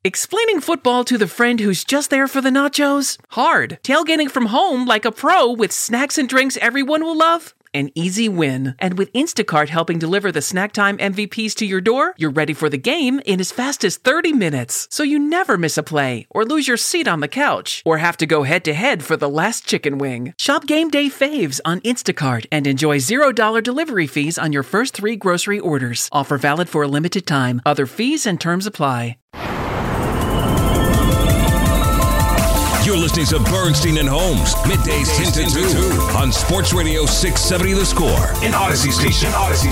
Explaining football to the friend who's just there for the nachos? Hard. Tailgating from home like a pro with snacks and drinks everyone will love? An easy win. And with Instacart helping deliver the snack time MVPs to your door, you're ready for the game in as fast as 30 minutes. So you never miss a play, or lose your seat on the couch, or have to go head-to-head for the last chicken wing. Shop Game Day Faves on Instacart and enjoy $0 delivery fees on your first 3 grocery orders. Offer valid for a limited time. Other fees and terms apply. You're listening to Bernstein and Holmes, middays 10 to 2 on Sports Radio 670 The Score. An Odyssey station.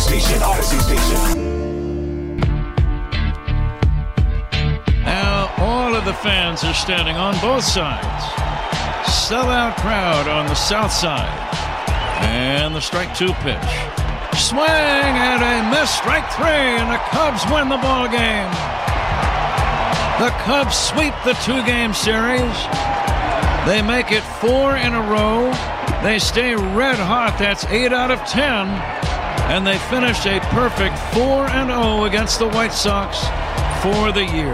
Now all of the fans are standing on both sides. Sellout crowd on the south side. And the strike 2 pitch. Swing and a miss, strike 3, and the Cubs win the ball game. The Cubs sweep the 2-game series. They make it 4 in a row. They stay red hot. That's 8 out of 10. And they finish a perfect 4-0 against the White Sox for the year.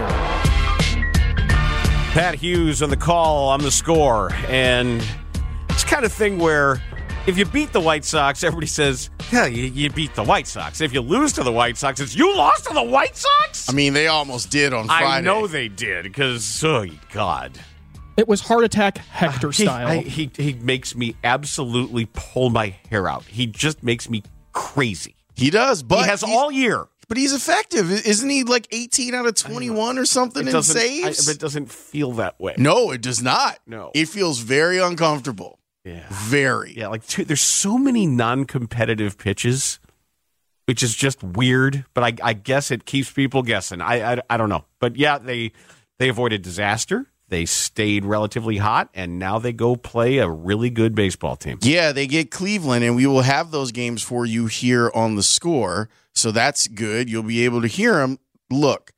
Pat Hughes on the call on The Score. And it's kind of thing where if you beat the White Sox, everybody says, yeah, you beat the White Sox. If you lose to the White Sox, it's you lost to the White Sox? I mean, they almost did on Friday. I know they did because, oh, God. It was heart attack Hector style. He makes me absolutely pull my hair out. He just makes me crazy. He does, but he has all year. But he's effective. Isn't he like 18 out of 21 or something in saves? It doesn't feel that way. No, it does not. No. It feels very uncomfortable. Yeah. Very. Yeah, there's so many non-competitive pitches, which is just weird, but I guess it keeps people guessing. I don't know. But yeah, they avoided disaster. They stayed relatively hot, and now they go play a really good baseball team. Yeah, they get Cleveland, and we will have those games for you here on The Score, so that's good. You'll be able to hear them. Look,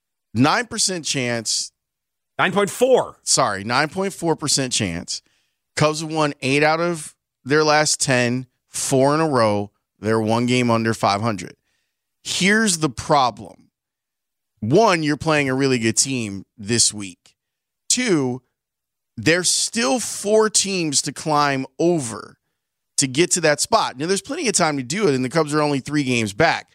9% chance. 9.4. Sorry, 9.4% chance. Cubs have won 8 out of their last 10, 4 in a row. They're 1 game under 500. Here's the problem. 1, you're playing a really good team this week. 2, there's still 4 teams to climb over to get to that spot. Now, there's plenty of time to do it, and the Cubs are only 3 games back.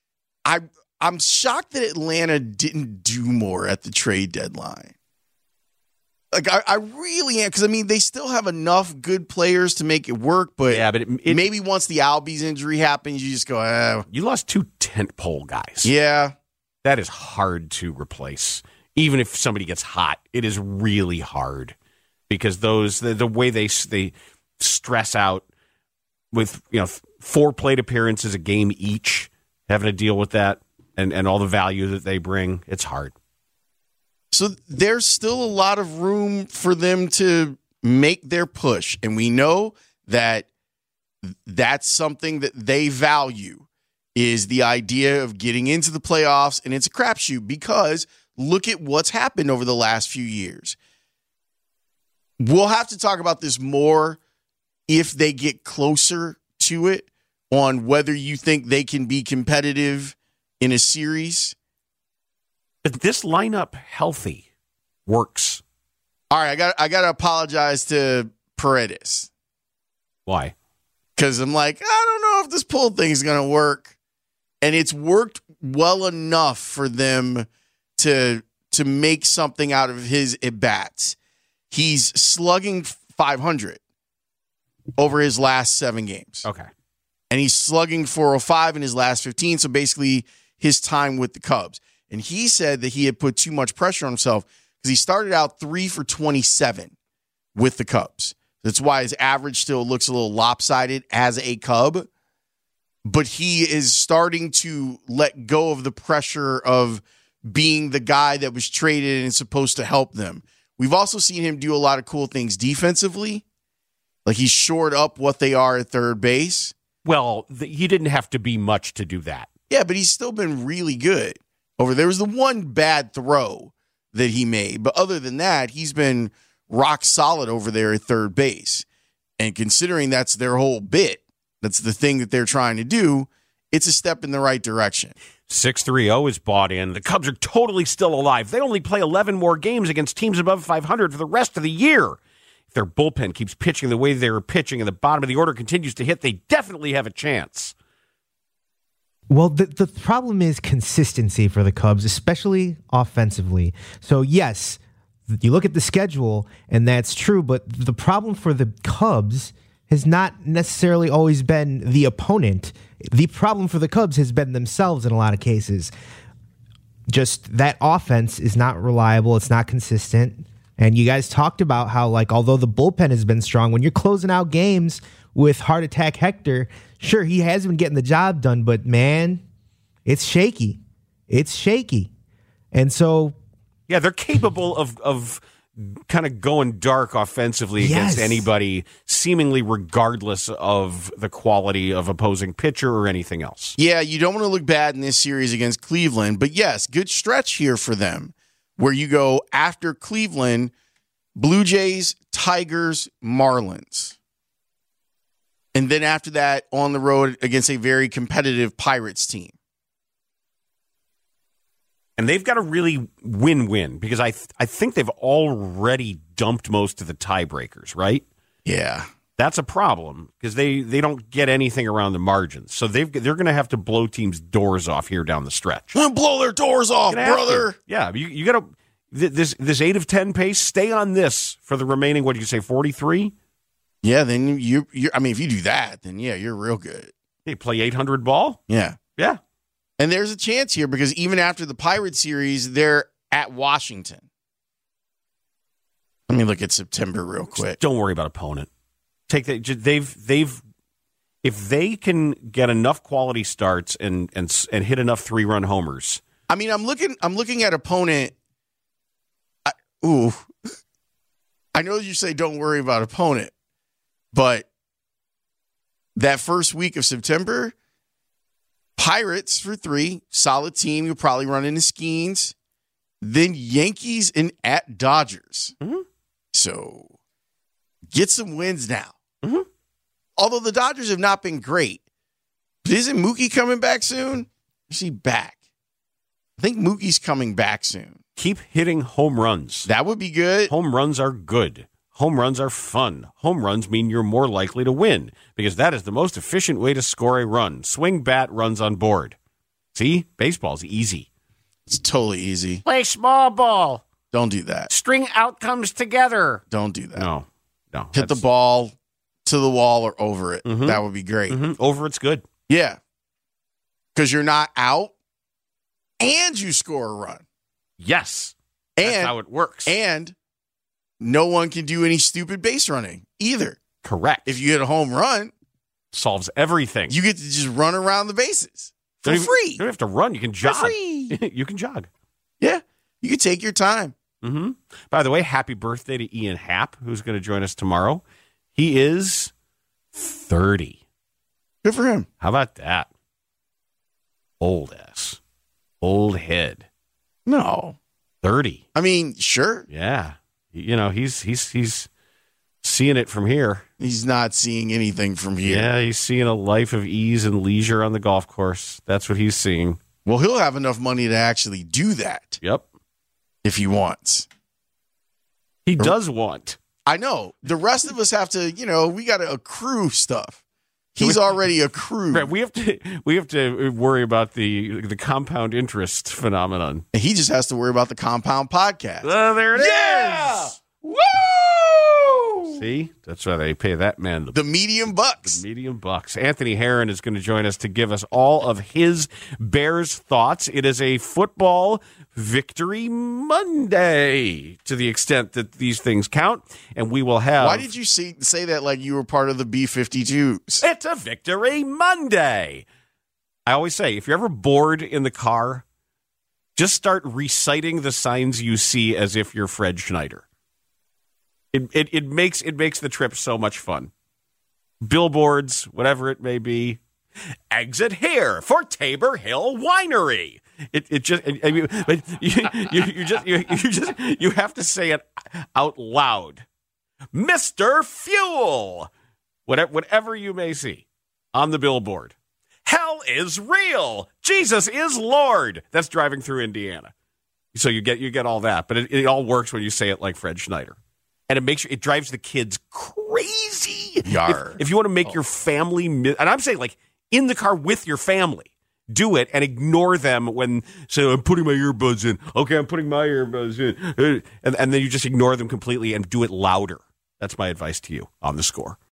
I'm shocked that Atlanta didn't do more at the trade deadline. Like, I really am, because, I mean, they still have enough good players to make it work, but, yeah, but maybe once the Albies injury happens, you just go, You lost 2 tentpole guys. Yeah. That is hard to replace. Even if somebody gets hot, it is really hard because the way they stress out with 4 plate appearances a game each, having to deal with that and all the value that they bring, it's hard. So there's still a lot of room for them to make their push, and we know that that's something that they value is the idea of getting into the playoffs, and it's a crapshoot because look at what's happened over the last few years. We'll have to talk about this more if they get closer to it on whether you think they can be competitive in a series. But this lineup healthy works. All right, I got to apologize to Paredes. Why? Because I'm like, I don't know if this pull thing is going to work. And it's worked well enough for them to make something out of his at-bats. He's slugging .500 over his last 7 games. Okay. And he's slugging .405 in his last 15, so basically his time with the Cubs. And he said that he had put too much pressure on himself because he started out 3 for 27 with the Cubs. That's why his average still looks a little lopsided as a Cub. But he is starting to let go of the pressure of being the guy that was traded and supposed to help them. We've also seen him do a lot of cool things defensively. Like he's shored up what they are at third base. Well, he didn't have to be much to do that. Yeah, but he's still been really good. There was the one bad throw that he made. But other than that, he's been rock solid over there at third base. And considering that's their whole bit, that's the thing that they're trying to do, it's a step in the right direction. 630 is bought in. The Cubs are totally still alive. They only play 11 more games against teams above 500 for the rest of the year. If their bullpen keeps pitching the way they're pitching and the bottom of the order continues to hit, they definitely have a chance. Well, the problem is consistency for the Cubs, especially offensively. So, yes, you look at the schedule, and that's true, but the problem for the Cubs has not necessarily always been the opponent. The problem for the Cubs has been themselves in a lot of cases. Just that offense is not reliable. It's not consistent. And you guys talked about how, like, although the bullpen has been strong, when you're closing out games with Heart Attack Hector, sure, he has been getting the job done, but, man, it's shaky. It's shaky. And so... Yeah, they're capable of kind of going dark offensively against anybody, seemingly regardless of the quality of opposing pitcher or anything else. Yeah, you don't want to look bad in this series against Cleveland, but yes, good stretch here for them, where you go after Cleveland, Blue Jays, Tigers, Marlins. And then after that, on the road against a very competitive Pirates team. And they've got a really win-win because I think they've already dumped most of the tiebreakers, right? Yeah. That's a problem because they don't get anything around the margins. So they're going to have to blow teams' doors off here down the stretch. Blow their doors off, brother. Yeah, you got to this 8 of 10 pace. Stay on this for the remaining. What did you say? 43. Yeah, then you. I mean, if you do that, then yeah, you're real good. They play 800 ball. Yeah. And there's a chance here because even after the Pirates series, they're at Washington. Let me look at September real quick. Just don't worry about opponent. Take that. They've if they can get enough quality starts and hit enough 3-run homers. I mean, I'm looking at opponent. I know you say don't worry about opponent, but that first week of September. Pirates for 3, solid team. You'll probably run into Skeens. Then Yankees and at Dodgers. Mm-hmm. So get some wins now. Mm-hmm. Although the Dodgers have not been great. But isn't Mookie coming back soon? Is he back? I think Mookie's coming back soon. Keep hitting home runs. That would be good. Home runs are good. Home runs are fun. Home runs mean you're more likely to win because that is the most efficient way to score a run. Swing bat, runs on board. See? Baseball's easy. It's totally easy. Play small ball. Don't do that. String outcomes together. Don't do that. No. Hit the ball to the wall or over it. Mm-hmm. That would be great. Mm-hmm. Over it's good. Yeah. Because you're not out and you score a run. Yes. That's how it works. And no one can do any stupid base running either. Correct. If you hit a home run, solves everything. You get to just run around the bases for free. You don't have to run. You can jog. For free. You can jog. Yeah. You can take your time. Mm-hmm. By the way, happy birthday to Ian Happ, who's going to join us tomorrow. He is 30. Good for him. How about that? Old ass. Old head. No. 30. I mean, sure. Yeah. You know, he's seeing it from here. He's not seeing anything from here. Yeah, he's seeing a life of ease and leisure on the golf course. That's what he's seeing. Well, he'll have enough money to actually do that. Yep. If he wants. He does want. I know. The rest of us have to, we got to accrue stuff. He's already accrued. Right, we have to worry about the compound interest phenomenon. And he just has to worry about the Compound Podcast. There it is. Woo! See? That's why they pay that man the medium bucks. The medium bucks. Anthony Herron is going to join us to give us all of his Bears thoughts. It is a football Victory Monday, to the extent that these things count, and we will have... Why did you say that like you were part of the B-52s? It's a Victory Monday. I always say, if you're ever bored in the car, just start reciting the signs you see as if you're Fred Schneider. It makes the trip so much fun. Billboards, whatever it may be. Exit here for Tabor Hill Winery. You have to say it out loud. Mr. Fuel. Whatever you may see on the billboard. Hell is real. Jesus is Lord. That's driving through Indiana. So you get all that, but it all works when you say it like Fred Schneider. And it drives the kids crazy. If you want to make your family, and I'm saying like in the car with your family, do it and ignore them when say I'm putting my earbuds in. Okay, I'm putting my earbuds in, and then you just ignore them completely and do it louder. That's my advice to you on The Score.